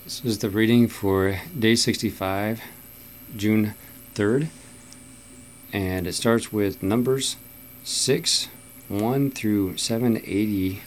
This is the reading for day 65, June 3rd, and it starts with Numbers 6, 1 through 780,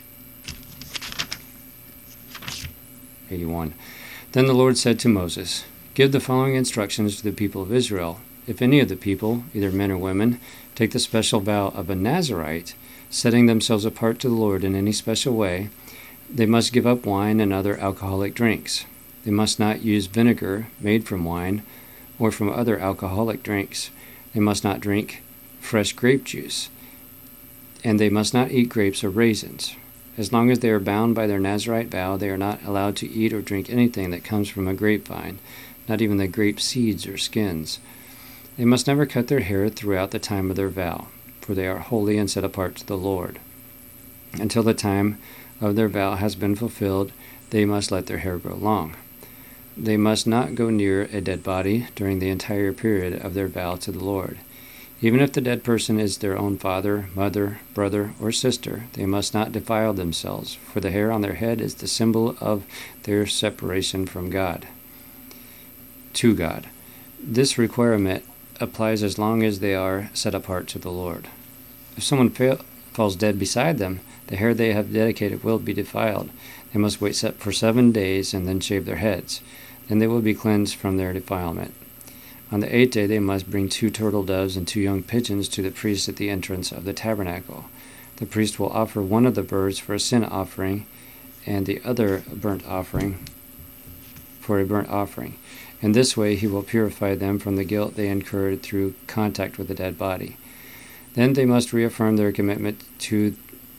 81. Then the Lord said to Moses, "Give the following instructions to the people of Israel. If any of the people, either men or women, take the special vow of a Nazirite, setting themselves apart to the Lord in any special way, they must give up wine and other alcoholic drinks. They must not use vinegar made from wine or from other alcoholic drinks. They must not drink fresh grape juice, and they must not eat grapes or raisins. As long as they are bound by their Nazirite vow, they are not allowed to eat or drink anything that comes from a grapevine, not even the grape seeds or skins. They must never cut their hair throughout the time of their vow, for they are holy and set apart to the Lord. Until the time of their vow has been fulfilled, they must let their hair grow long. They must not go near a dead body during the entire period of their vow to the Lord. Even if the dead person is their own father, mother, brother, or sister, they must not defile themselves, for the hair on their head is the symbol of their separation from God, to God. This requirement applies as long as they are set apart to the Lord. If someone falls dead beside them, the hair they have dedicated will be defiled. They must wait for 7 days and then shave their heads. Then they will be cleansed from their defilement. On the 8th day they must bring 2 turtle doves and 2 young pigeons to the priest at the entrance of the tabernacle. The priest will offer one of the birds for a sin offering and the other burnt offering for a burnt offering. In this way he will purify them from the guilt they incurred through contact with the dead body. Then they must reaffirm their commitment to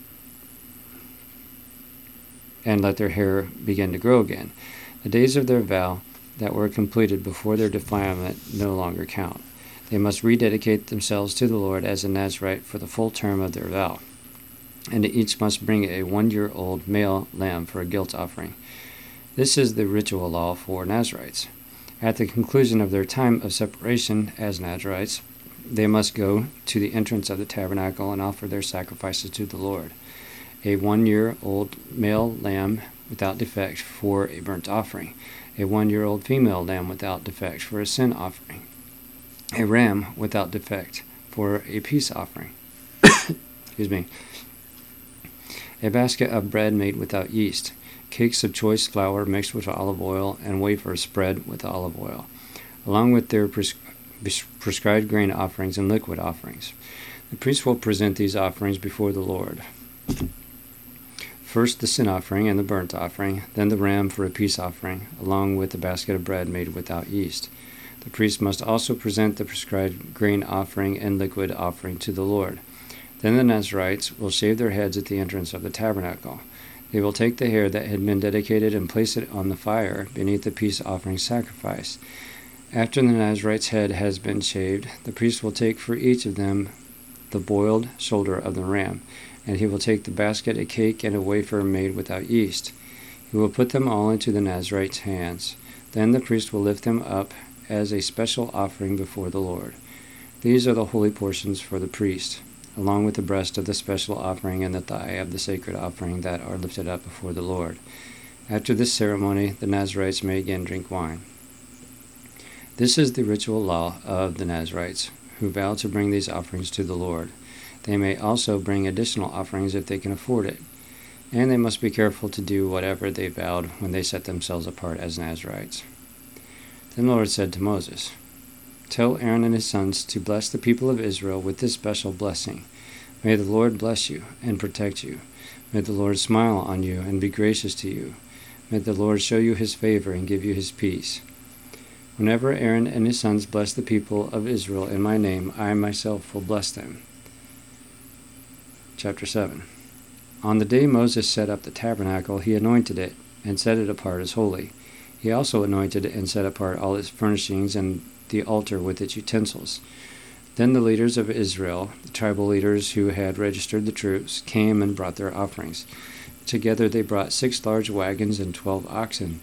and let their hair begin to grow again. The days of their vow that were completed before their defilement no longer count. They must rededicate themselves to the Lord as a Nazirite for the full term of their vow, and each must bring a 1-year-old male lamb for a guilt offering. This is the ritual law for Nazirites. At the conclusion of their time of separation as Nazirites, they must go to the entrance of the tabernacle and offer their sacrifices to the Lord. A 1-year-old male lamb without defect for a burnt offering, a 1-year-old female lamb without defect for a sin offering, a ram without defect for a peace offering, excuse me, a basket of bread made without yeast, cakes of choice flour mixed with olive oil, and wafers spread with olive oil, along with their prescribed grain offerings and liquid offerings. The priest will present these offerings before the Lord. First the sin offering and the burnt offering, then the ram for a peace offering, along with the basket of bread made without yeast. The priest must also present the prescribed grain offering and liquid offering to the Lord. Then the Nazirites will shave their heads at the entrance of the tabernacle. They will take the hair that had been dedicated and place it on the fire beneath the peace offering sacrifice. After the Nazirite's head has been shaved, the priest will take for each of them the boiled shoulder of the ram, and he will take the basket, a cake, and a wafer made without yeast. He will put them all into the Nazirite's hands. Then the priest will lift them up as a special offering before the Lord. These are the holy portions for the priest, along with the breast of the special offering and the thigh of the sacred offering that are lifted up before the Lord. After this ceremony, the Nazirites may again drink wine. This is the ritual law of the Nazirites, who vow to bring these offerings to the Lord. They may also bring additional offerings if they can afford it, and they must be careful to do whatever they vowed when they set themselves apart as Nazirites. Then the Lord said to Moses, "Tell Aaron and his sons to bless the people of Israel with this special blessing. May the Lord bless you and protect you. May the Lord smile on you and be gracious to you. May the Lord show you his favor and give you his peace. Whenever Aaron and his sons bless the people of Israel in my name, I myself will bless them." Chapter 7. On the day Moses set up the tabernacle, he anointed it and set it apart as holy. He also anointed and set apart all its furnishings and the altar with its utensils. Then the leaders of Israel, the tribal leaders who had registered the troops, came and brought their offerings. Together they brought 6 large wagons and 12 oxen.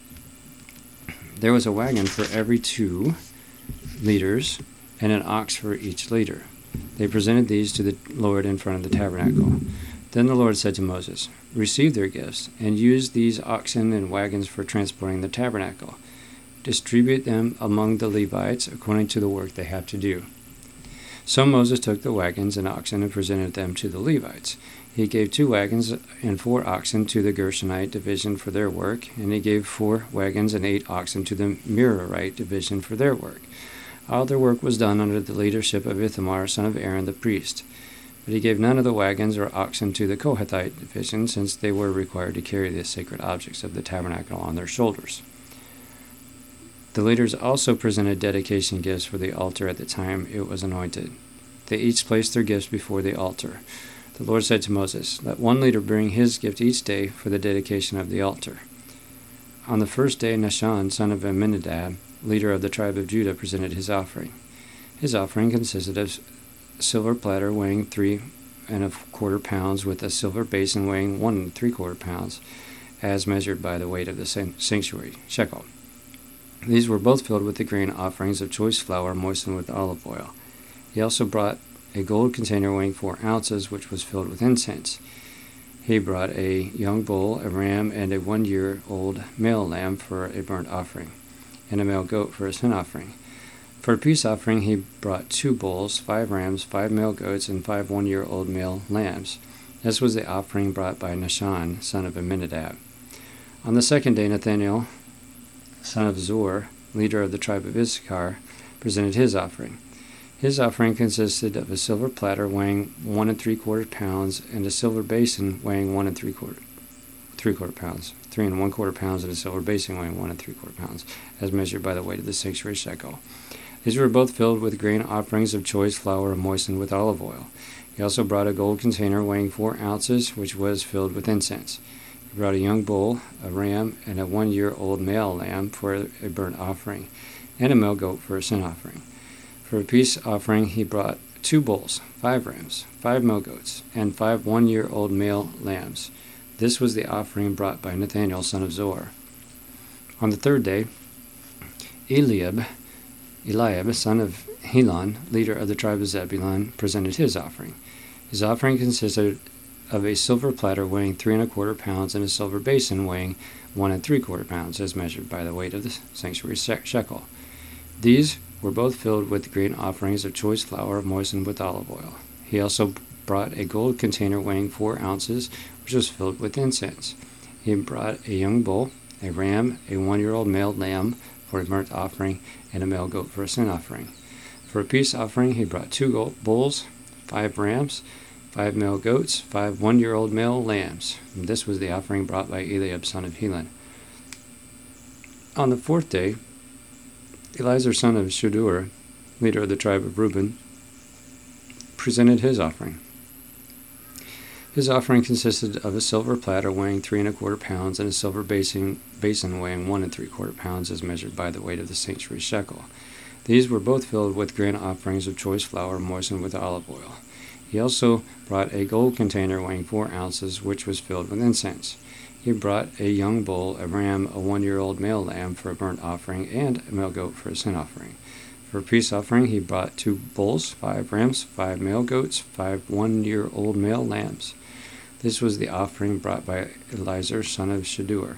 There was a wagon for every 2 leaders and an ox for each leader. They presented these to the Lord in front of the tabernacle. Then the Lord said to Moses, "Receive their gifts, and use these oxen and wagons for transporting the tabernacle. Distribute them among the Levites according to the work they have to do." So Moses took the wagons and oxen and presented them to the Levites. He gave 2 wagons and 4 oxen to the Gershonite division for their work, and he gave 4 wagons and 8 oxen to the Merarite division for their work. All their work was done under the leadership of Ithamar, son of Aaron the priest. But he gave none of the wagons or oxen to the Kohathite division, since they were required to carry the sacred objects of the tabernacle on their shoulders. The leaders also presented dedication gifts for the altar at the time it was anointed. They each placed their gifts before the altar. The Lord said to Moses, "Let one leader bring his gift each day for the dedication of the altar." On the first day, Nahshon, son of Amminadab, leader of the tribe of Judah, presented his offering. His offering consisted of silver platter weighing 3¼ pounds, with a silver basin weighing 1¾ pounds, as measured by the weight of the sanctuary, shekel. These were both filled with the grain offerings of choice flour moistened with olive oil. He also brought a gold container weighing 4 ounces, which was filled with incense. He brought a young bull, a ram, and a 1-year-old male lamb for a burnt offering, and a male goat for a sin offering. For a peace offering, he brought 2 bulls, 5 rams, 5 male goats, and 5 1-year-old male lambs. This was the offering brought by Nahshon, son of Amminadab. On the second day, Nathanael, son of Zor, leader of the tribe of Issachar, presented his offering. His offering consisted of a silver platter weighing 1¾ pounds, and a silver basin weighing 1¾ pounds, 3¼ pounds, and a silver basin weighing 1¾ pounds, as measured by the weight of the sanctuary shekel. These were both filled with grain offerings of choice flour moistened with olive oil. He also brought a gold container weighing 4 ounces, which was filled with incense. He brought a young bull, a ram, and a 1-year-old male lamb for a burnt offering, and a male goat for a sin offering. For a peace offering, he brought 2 bulls, 5 rams, 5 male goats, and 5 1-year-old male lambs. This was the offering brought by Nathanael, son of Zor. On the third day, Eliab, son of Helon, leader of the tribe of Zebulun, presented his offering. His offering consisted of a silver platter weighing 3¼ pounds, and a silver basin weighing 1¾ pounds, as measured by the weight of the sanctuary shekel. These were both filled with grain offerings of choice flour moistened with olive oil. He also brought a gold container weighing 4 ounces, which was filled with incense. He brought a young bull, a ram, a 1-year-old male lamb for a burnt offering, and a male goat for a sin offering. For a peace offering, he brought 2 bulls, 5 rams, 5 male goats, 5 1-year-old male lambs. And this was the offering brought by Eliab, son of Helon. On the fourth day, Eliezer, son of Shedeur, leader of the tribe of Reuben, presented his offering. His offering consisted of a silver platter weighing 3¼ pounds, and a silver basin weighing 1¾ pounds, as measured by the weight of the sanctuary shekel. These were both filled with grain offerings of choice flour moistened with olive oil. He also brought a gold container weighing 4 ounces, which was filled with incense. He brought a young bull, a ram, a 1-year-old male lamb for a burnt offering, and a male goat for a sin offering. For a peace offering, he brought 2 bulls, 5 rams, 5 male goats, 5 1-year-old male lambs. This was the offering brought by Eliezer, son of Shedeur.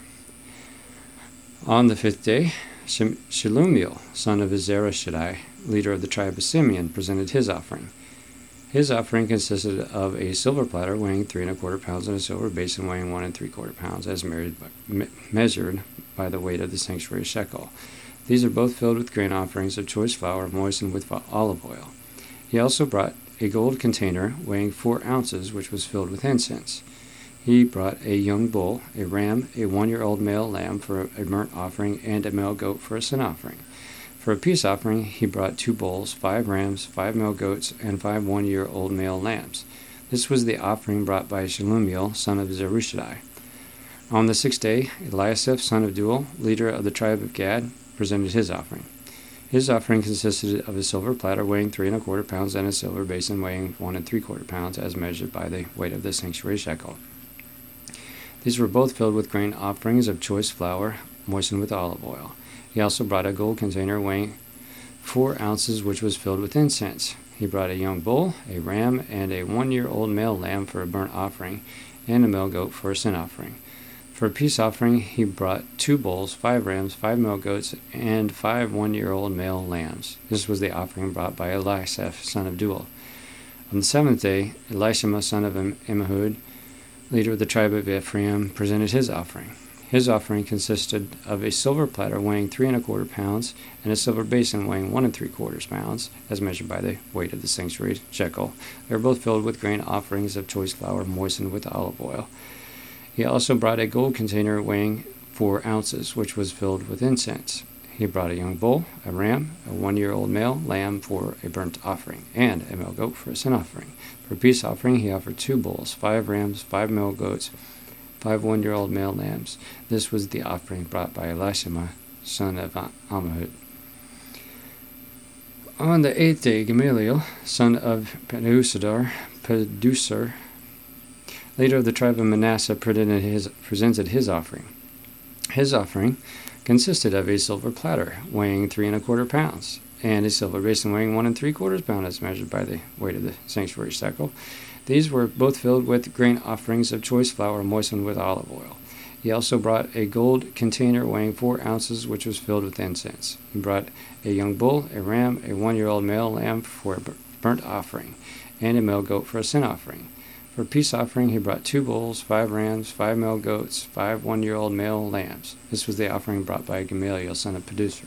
On the 5th day, Shelumiel, son of Azarashadai, leader of the tribe of Simeon, presented his offering. His offering consisted of a silver platter weighing 3¼ pounds, and a silver basin weighing 1¾ pounds, as measured by the weight of the sanctuary shekel. These are both filled with grain offerings of choice flour moistened with olive oil. He also brought a gold container weighing 4 ounces, which was filled with incense. He brought a young bull, a ram, a 1-year-old male lamb for a burnt offering, and a male goat for a sin offering. For a peace offering, he brought 2 bulls, 5 rams, 5 male goats, and 5 1-year-old male lambs. This was the offering brought by Shelumiel, son of Zerushadai. On the 6th day, Eliasaph, son of Deuel, leader of the tribe of Gad, presented his offering. His offering consisted of a silver platter weighing 3¼ pounds, and a silver basin weighing 1¾ pounds, as measured by the weight of the sanctuary shekel. These were both filled with grain offerings of choice flour moistened with olive oil. He also brought a gold container weighing 4 ounces, which was filled with incense. he brought a young bull, a ram, and a 1-year-old male lamb for a burnt offering, and a male goat for a sin offering. For a peace offering, he brought 2 bulls, 5 rams, 5 male goats, and 5 1-year-old male lambs. This was the offering brought by Elisaph, son of Deuel. On the 7th day, Elishama, son of Ammihud, leader of the tribe of Ephraim, presented his offering. His offering consisted of a silver platter weighing 3¼ pounds and a silver basin weighing 1¾ pounds, as measured by the weight of the sanctuary shekel. They were both filled with grain offerings of choice flour moistened with olive oil. He also brought a gold container weighing 4 ounces, which was filled with incense. He brought a young bull, a ram, a 1-year-old male lamb for a burnt offering, and a male goat for a sin offering. For a peace offering, he offered 2 bulls, 5 rams, 5 male goats, 5 1-year-old male lambs. This was the offering brought by Elishama, son of Ammihud. On the 8th day, Gamaliel, son of Pedusur, leader of the tribe of Manasseh, presented his offering. His offering consisted of a silver platter weighing 3¼ pounds, and a silver basin weighing 1¾ pounds, as measured by the weight of the sanctuary shekel. These were both filled with grain offerings of choice flour moistened with olive oil. He also brought a gold container weighing 4 ounces, which was filled with incense. He brought a young bull, a ram, a 1-year-old male lamb for a burnt offering, and a male goat for a sin offering. For a peace offering, he brought 2 bulls, 5 rams, 5 male goats, 5 1-year-old male lambs. This was the offering brought by Gamaliel, son of Pedusur.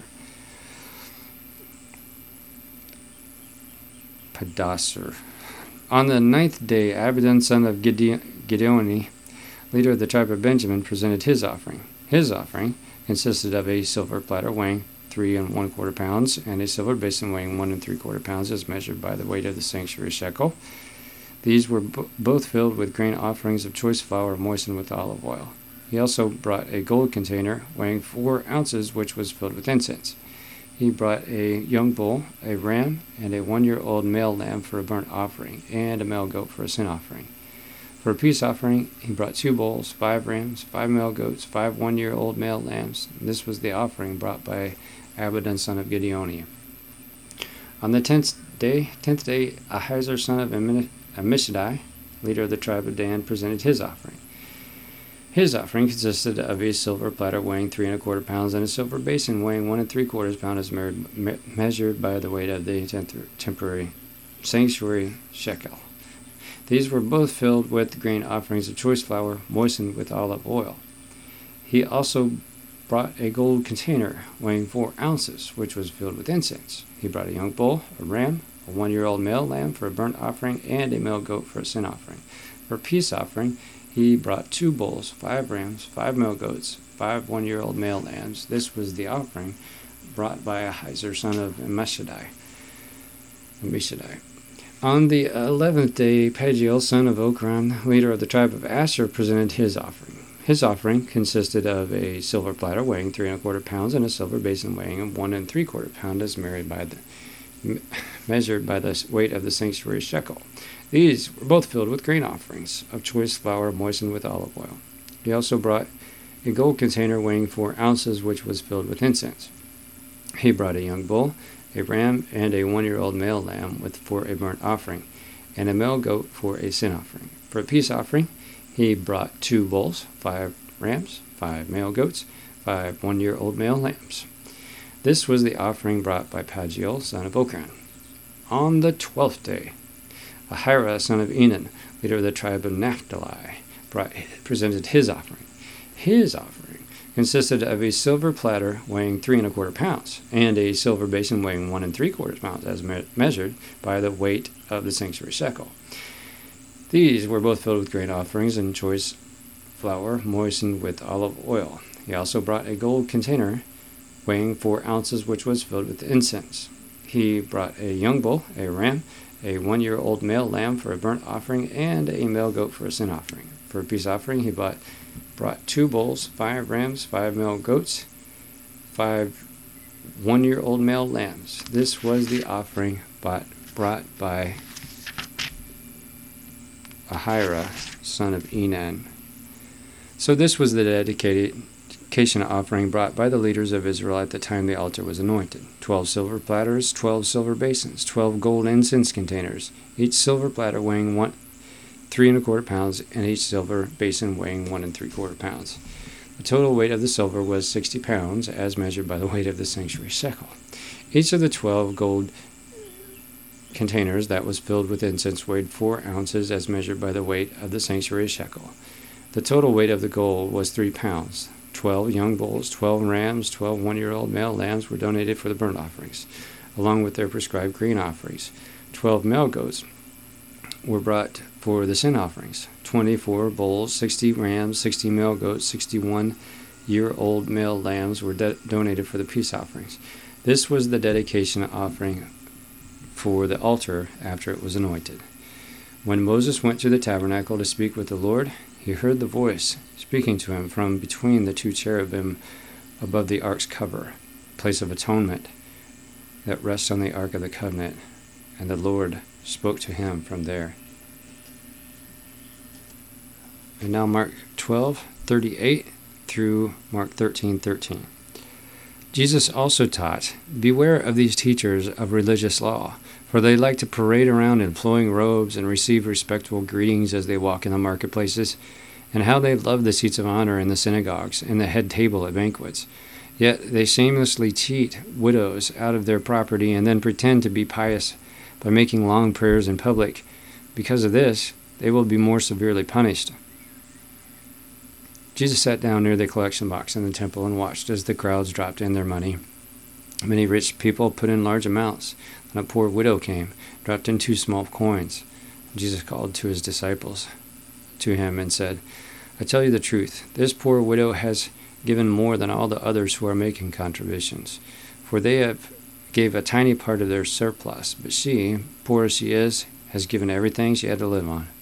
On the 9th day, Abidan, son of Gideoni, leader of the tribe of Benjamin, presented his offering. His offering consisted of a silver platter weighing 3¼ pounds and a silver basin weighing 1¾ pounds, as measured by the weight of the sanctuary shekel. These were both filled with grain offerings of choice flour moistened with olive oil. He also brought a gold container weighing 4 ounces, which was filled with incense. He brought a young bull, a ram, and a 1-year-old male lamb for a burnt offering, and a male goat for a sin offering. For a peace offering, he brought 2 bulls, 5 rams, 5 male goats, 5 1-year-old male lambs. This was the offering brought by Abidan, son of Gideoni. On the 10th day, Ahiezer, son of Ammishaddai, leader of the tribe of Dan, presented his offering. His offering consisted of a silver platter weighing 3¼ pounds and a silver basin weighing 1¾ pounds, as measured by the weight of the temporary sanctuary shekel. These were both filled with grain offerings of choice flour moistened with olive oil. He also brought a gold container weighing 4 ounces, which was filled with incense. He brought a young bull, a ram, a 1-year-old male lamb for a burnt offering, and a male goat for a sin offering. For a peace offering, he brought 2 bulls, 5 rams, 5 male goats, 5 1-year-old male lambs. This was the offering brought by Ahiezer, son of Ammishaddai. On the 11th day, Pagiel, son of Okran, leader of the tribe of Asher, presented his offering. His offering consisted of a silver platter weighing 3¼ pounds and a silver basin weighing 1¾ pounds, as measured by the weight of the sanctuary shekel. These were both filled with grain offerings of choice flour moistened with olive oil. He also brought a gold container weighing 4 ounces, which was filled with incense. He brought a young bull, a ram, and a 1-year-old male lamb for a burnt offering, and a male goat for a sin offering. For a peace offering, he brought 2 bulls, 5 rams, 5 male goats, 5 1-year-old male lambs. This was the offering brought by Pagiel, son of Okran. On the 12th day, Ahira, son of Enan, leader of the tribe of Naphtali, presented his offering. His offering consisted of a silver platter weighing 3¼ pounds and a silver basin weighing 1¾ pounds, as measured by the weight of the sanctuary shekel. These were both filled with grain offerings and choice flour moistened with olive oil. He also brought a gold container weighing 4 ounces, which was filled with incense. He brought a young bull, a ram, a 1-year-old male lamb for a burnt offering, and a male goat for a sin offering. For a peace offering, he brought 2 bulls, 5 rams, 5 male goats, 5 1-year-old male lambs. This was the offering brought by Ahira, son of Enan. So this was the dedication offering brought by the leaders of Israel at the time the altar was anointed. 12 silver platters, 12 silver basins, 12 gold incense containers, each silver platter weighing 3¼ pounds, and each silver basin weighing 1¾ pounds. The total weight of the silver was 60 pounds, as measured by the weight of the sanctuary shekel. Each of the 12 gold containers that was filled with incense weighed 4 ounces, as measured by the weight of the sanctuary shekel. The total weight of the gold was 3 pounds. 12 young bulls, 12 rams, 12 one-year-old male lambs were donated for the burnt offerings, along with their prescribed grain offerings. 12 male goats were brought for the sin offerings. 24 bulls, 60 rams, 60 male goats, 61-year-old male lambs were donated for the peace offerings. This was the dedication offering for the altar after it was anointed. When Moses went to the tabernacle to speak with the Lord, he heard the voice speaking to him from between the 2 cherubim above the ark's cover, place of atonement that rests on the ark of the covenant, and the Lord spoke to him from there. And now Mark 12:38 through Mark 13:13. Jesus also taught, "Beware of these teachers of religious law, for they like to parade around in flowing robes and receive respectful greetings as they walk in the marketplaces, and how they love the seats of honor in the synagogues and the head table at banquets. Yet they shamelessly cheat widows out of their property and then pretend to be pious by making long prayers in public. Because of this, they will be more severely punished." Jesus sat down near the collection box in the temple and watched as the crowds dropped in their money. Many rich people put in large amounts, and a poor widow came, dropped in 2 small coins. Jesus called to his disciples to him and said, "I tell you the truth, this poor widow has given more than all the others who are making contributions, for they gave a tiny part of their surplus, but she, poor as she is, has given everything she had to live on."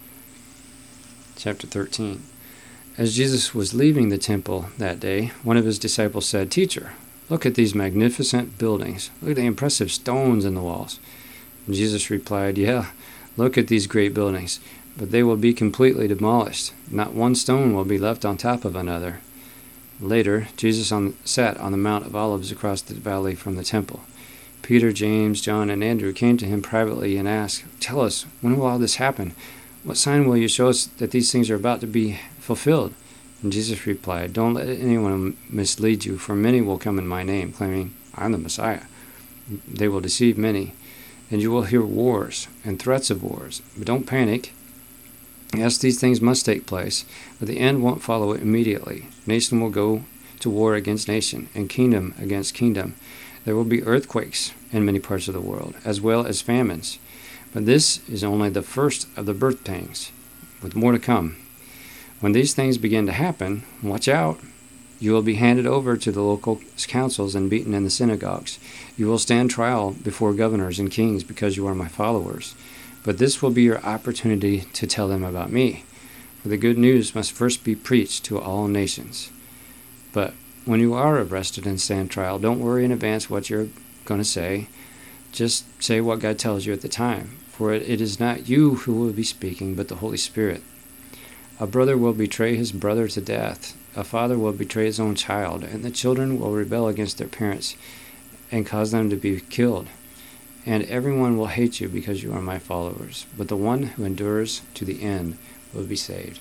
Chapter 13. As Jesus was leaving the temple that day, one of his disciples said, "Teacher, look at these magnificent buildings. Look at the impressive stones in the walls." And Jesus replied, "Yeah, look at these great buildings, but they will be completely demolished. Not one stone will be left on top of another." Later, Jesus sat on the Mount of Olives across the valley from the temple. Peter, James, John, and Andrew came to him privately and asked, "Tell us, when will all this happen? What sign will you show us that these things are about to be fulfilled?" And Jesus replied, "Don't let anyone mislead you, for many will come in my name, claiming, 'I'm the Messiah.' They will deceive many, and you will hear wars and threats of wars. But don't panic. Yes, these things must take place, but the end won't follow immediately. Nation will go to war against nation, and kingdom against kingdom. There will be earthquakes in many parts of the world, as well as famines. But this is only the first of the birth pangs, with more to come. When these things begin to happen, watch out. You will be handed over to the local councils and beaten in the synagogues. You will stand trial before governors and kings because you are my followers. But this will be your opportunity to tell them about me. For the good news must first be preached to all nations. But when you are arrested and stand trial, don't worry in advance what you're going to say. Just say what God tells you at the time. For it is not you who will be speaking, but the Holy Spirit. A brother will betray his brother to death. A father will betray his own child, and the children will rebel against their parents and cause them to be killed. And everyone will hate you because you are my followers. But the one who endures to the end will be saved.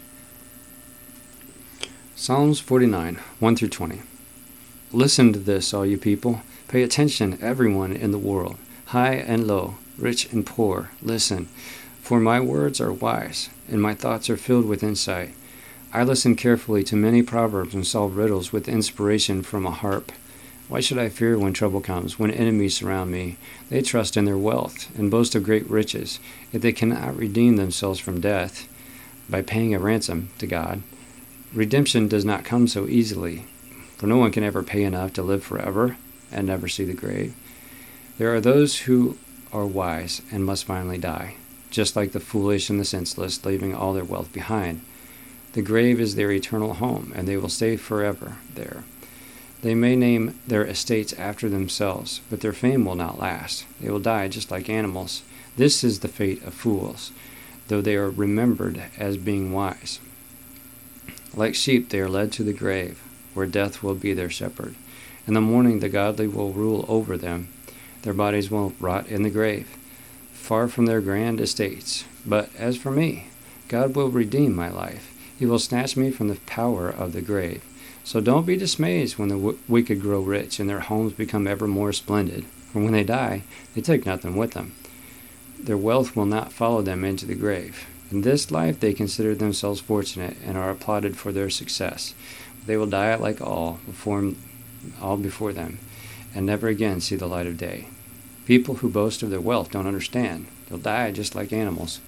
Psalms 49, 1 through 20. Listen to this, all you people. Pay attention, everyone in the world, high and low, rich and poor. Listen, for my words are wise, and my thoughts are filled with insight. I listen carefully to many proverbs and solve riddles with inspiration from a harp. Why should I fear when trouble comes, when enemies surround me? They trust in their wealth and boast of great riches, yet they cannot redeem themselves from death by paying a ransom to God. Redemption does not come so easily, for no one can ever pay enough to live forever and never see the grave. There are those who are wise and must finally die, just like the foolish and the senseless, leaving all their wealth behind. The grave is their eternal home, and they will stay forever there. They may name their estates after themselves, but their fame will not last. They will die just like animals. This is the fate of fools, though they are remembered as being wise. Like sheep, they are led to the grave. where death will be their shepherd. In the morning the godly will rule over them. Their bodies will rot in the grave, far from their grand estates. But as for me, God will redeem my life. He will snatch me from the power of the grave. So don't be dismayed when the wicked grow rich and their homes become ever more splendid. For when they die, they take nothing with them. Their wealth will not follow them into the grave. In this life they consider themselves fortunate and are applauded for their success. They will die like all before them, and never again see the light of day. People who boast of their wealth don't understand. They'll die just like animals.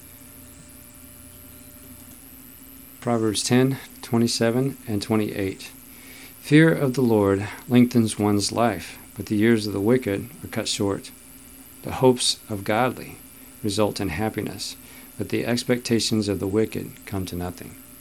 Proverbs 10:27 and 28. Fear of the Lord lengthens one's life, but the years of the wicked are cut short. The hopes of godly result in happiness, but the expectations of the wicked come to nothing.